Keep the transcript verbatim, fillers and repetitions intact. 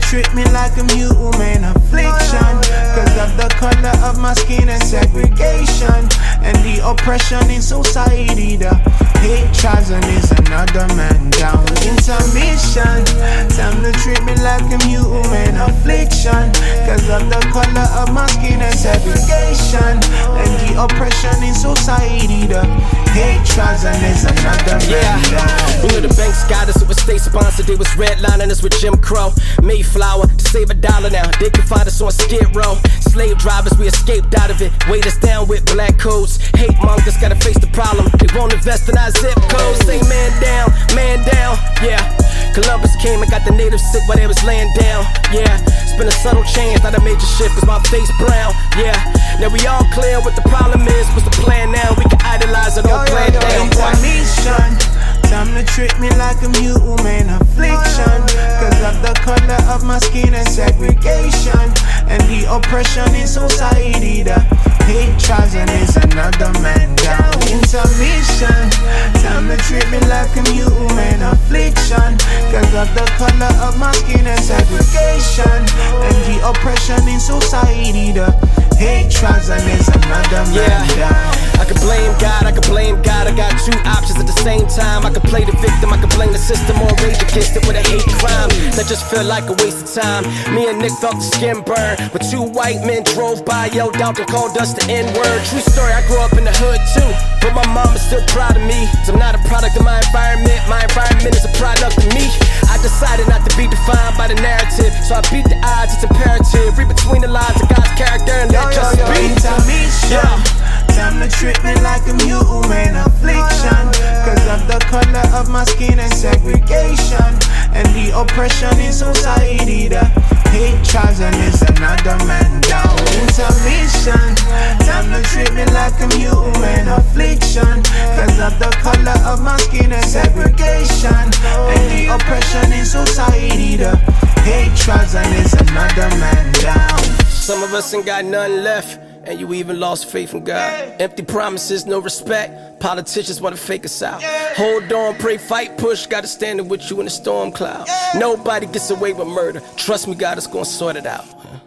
treat me like I'm human affliction, cause of the color of my skin and segregation, and the oppression in society. The hate tries and is another man down. Intermission, time to treat me like I'm human affliction, cause of the color of my skin and segregation, and the oppression in society. The hate tries and is another man yeah. down. You know the banks got us, it was state sponsored, they was redlining us with Jim Crow. Mayflower, to save a dollar now, they can find us on Skid Row. Slave drivers, we escaped out of it, weighed us down with black codes. Hate mongers gotta face the problem, they won't invest in our zip codes. Say man down, man down, yeah. Columbus came and got the natives sick while they was laying down, yeah. It's been a subtle change, not a major shift, cause my face brown, yeah. Now we all clear what the problem is, what's the plan now? We can idolize it all plan down. Intermission, time to treat me like I'm human affliction, cause of the color of my skin and segregation, and the oppression in society. The hate tries and is another man down. Intermission, time to treat me like I'm human affliction, cause of the color of my skin and segregation, and the oppression in society. The hate tries and is another man yeah. down. I could blame God, I could blame God, I got two options at the same time. I could play the victim, I could blame the system, or rage against it with a hate crime that just feel like a waste of time. Me and Nick felt the skin burn, but two white men drove by, yelled out and called us the N-word. True story, I grew up in the hood too, but my mom is still proud of me, cause I'm not a product of my environment, my environment is a product of me. I decided not to be defined by the narrative, so I beat the odds, it's imperative. Read between the lines of God's character and let justice be. Intermission, time to treat me like I'm human affliction, cause of the color of my skin and segregation, and the oppression in society. The hate tries and is another man down. Intermission, time to treat me like I'm human affliction, cause of the color of my skin and segregation, and the oppression in society. The hate tries and is another man down. Some of us ain't got nothing left, and you even lost faith in God. Empty promises, no respect. Politicians wanna fake us out. Hold on, pray, fight, push. Gotta stand with you in the storm cloud. Nobody gets away with murder. Trust me, God is gonna sort it out.